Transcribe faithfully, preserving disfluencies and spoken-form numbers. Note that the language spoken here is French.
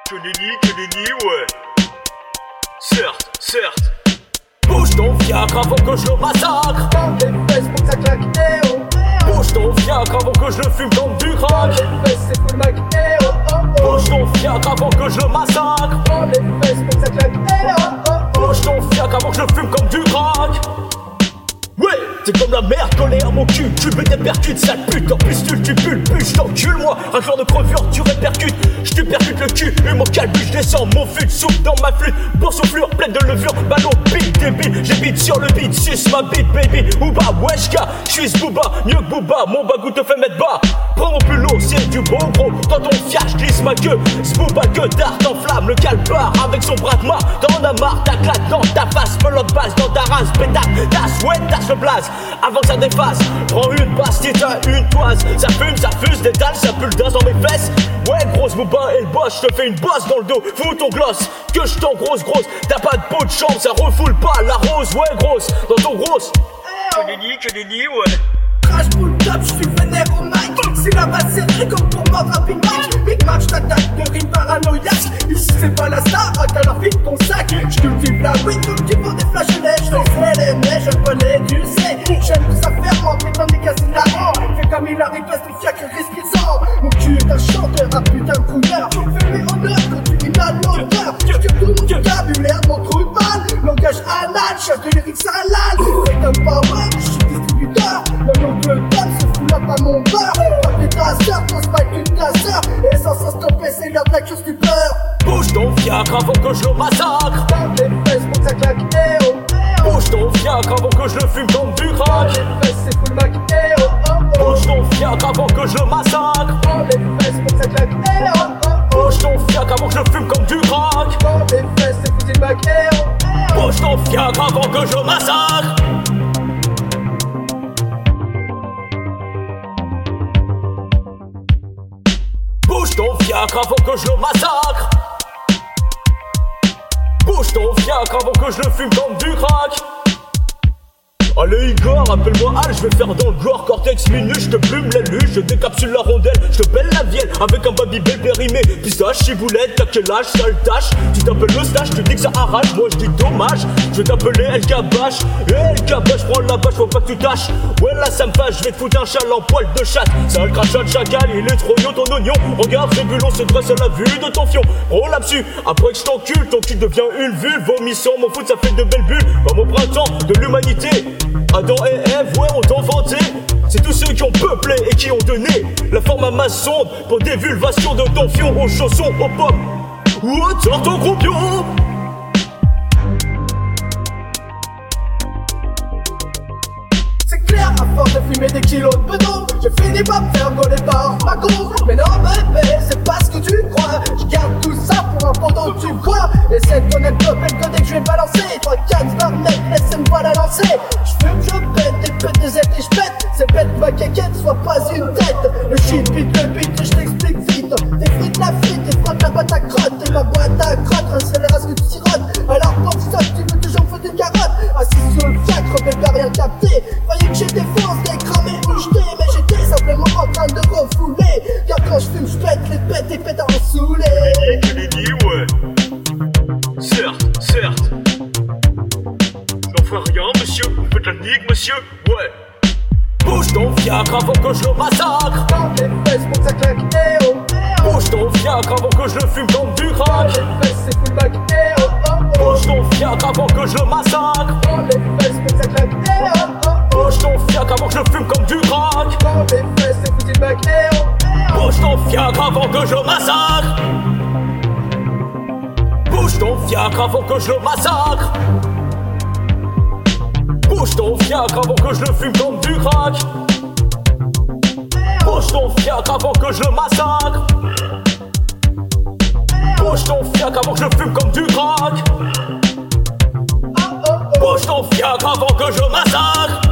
Que nenni, que nenni, ouais. Certes, certes. Bouge ton fiacre avant que je le massacre. Dans les fesses pour que ça claque, eh oh, eh oh. Bouge ton fiacre avant que je le fume comme du Dans crack. les fesses c'est full mac, eh oh, oh, oh. Bouge ton fiacre avant que je le massacre. Dans les fesses pour que ça claque, eh oh, oh, oh. Bouge ton fiacre avant que je le fume comme du crack. Ouais, t'es comme la merde collée à mon cul. Tu mets des percutes, sale pute. En plus tu tu pues le bûche, t'encules moi. Un genre de crevure, tu répercutes. Je te percute le cul, et mon calbut, je descends. Mon fût de soupe dans ma flûte. Pour soufflure, pleine de levure. Ballon, bite, débile. J'ai bite sur le beat, suce ma bite, baby. Ouba, weshka, j'suis Booba. Mieux que Booba, mon bagou te fait mettre bas. Prends mon plus lourd, c'est du bon gros. Quand on fiage, glisse ma queue. S'booba que d'art enflamme le calbar avec son bras de main. T'en as marre, ta claque dans ta face. Pelote basse dans ta race, pétasse, tasse, ouais, tasse le blaze. Avant que ça défasse, prends une pastille, t'as une toise. Ça fume, ça fuse, détale, ça pue le dance dans mes fesses. Ouais, grosse bouba et le boss, je te fais une bosse dans le dos. Fous ton gloss, que je t'en grosse, grosse. T'as pas de peau de chambre, ça refoule pas la rose. Ouais, grosse, dans ton grosse. Que nenni, que nenni, ouais. Crash pull top, j'suis vénère au mic. C'est la base serrée comme pour mordre un Big Mac. Big Mac, j't'attaque de rime paranoïaque. Ici c'est pas la star, alors vite ton sac. J'cultive la weed comme tu vends des flageolets. J'fais les neiges, je connais, tu sais. J'aime tout ça faire, moi, putain des casinas. Fais comme il arrive, passe le fiacre et respire sans. Mon cul est un chanteur, un putain de crooner. Fais-lui honneur quand tu inhales l'odeur. J'tire tout mon vocabulaire, mon trou de balle. Langage anal, chasse de lyrics halal. Fais comme power, j'suis distributeur. Le nom de donne se fout là pas mon beurre. Papier ta sœur, ton spike une ta sœur. Et sans s'en stopper, c'est l'heure de la cure stupeur. Bouge ton fiacre avant que je le massacre. Dans les fesses pour que ça claque, eh oh, eh oh. Bouge ton fiacre avant que je le fume comme du Dans crack. les fesses c'est full mac, eh oh, oh, oh. Bouge ton fiacre avant que je le massacre. Dans les fesses pour que ça claque, eh oh, oh, oh. Bouge ton fiacre avant que je le fume comme du crack. Dans les fesses c'est full mac, eh oh, eh oh. Bouge ton fiacre avant que je le massacre. Bouge ton fiacre avant que je le massacre. Bouge ton fiacre avant que je le fume comme du crack. Allez Igor, appelle-moi Al, je vais faire dans le gore. Cortex minute, je te plume les luches, je décapsule la rondelle, je te pèle la vielle avec un babybel périmé. Pistache, ciboulette, t'as quel âge, sale tâche. Tu t'appelles le stage, tu dis que ça arrache, moi je dis dommage. Je vais t'appeler El Gabache, et El Gabache, prends la bâche, faut pas que tu tâches. Ouais là ça me fâche, je vais te foutre un châle en poil de chatte. Sale crachat de chacal, il est trop gros ton oignon. Regarde, Régulon se dresse à la vue de ton fion. Oh là-dessus, après que je t'encule, ton cul devient une vulve. Vomissant, mon foot ça fait de belles bulles, comme au printemps de l'humanité. Adam et Ève, ouais, ont enfanté. C'est tous ceux qui ont peuplé et qui ont donné la forme à ma sonde pour des vulvations de ton fion aux chaussons, aux pommes ou au tort ton croupion. C'est clair, à force de fumer des kilos de bedon, j'ai fini par me faire gauler par ma go. Mais non bébé, c'est pas ce que tu crois. Je garde tout ça pour un pendant que tu crois. Essaie de connaître le pète que dès que je vais balancer trois quatre par mec, laisse-moi la lancer. J'fume, je pète, et pète des aides et j'pète. C'est bête ma caquette, soit pas une tête. Le shit beat, le beat, et j't'explique vite. Des frites, la frite, des frottes, la boîte à crotte. Et ma boîte à crotte, c'est la race que tu sirotes. Alors pour ça, tu veux toujours me foutre une carotte. Assis sur le fiacre, bébé, rien capté. Croyez que j'étais force, décramé ou jeté. Mais j'étais simplement en train de refouler. Car quand j'fume, j'pète les pètes et pète en saoulé. Que nenni, ouais. Certes, certes. J'en ferai rien, monsieur. Vous faites la nique, monsieur. Ouais. Bouge ton fiacre avant que je le massacre. Dans les fesses pour que ça claque, eh oh, eh oh. Bouge ton fiacre avant que je le fume comme du Dans crack. les fesses c'est full mac, eh oh, oh, oh. Bouge ton fiacre avant que je le massacre. Dans les fesses pour que ça claque, eh oh, oh, oh. Bouge ton fiacre avant que je le fume comme du crack. Dans les fesses c'est full mac, eh oh, eh oh. Bouge ton fiacre avant que je le massacre. Bouge ton fiacre avant que je le massacre. Bouge ton fiacre avant que je le fume comme du crack. Bouge ton fiacre avant que je le massacre. Bouge ton fiacre avant que je le fume comme du crack. Bouge ton fiacre avant que je le massacre.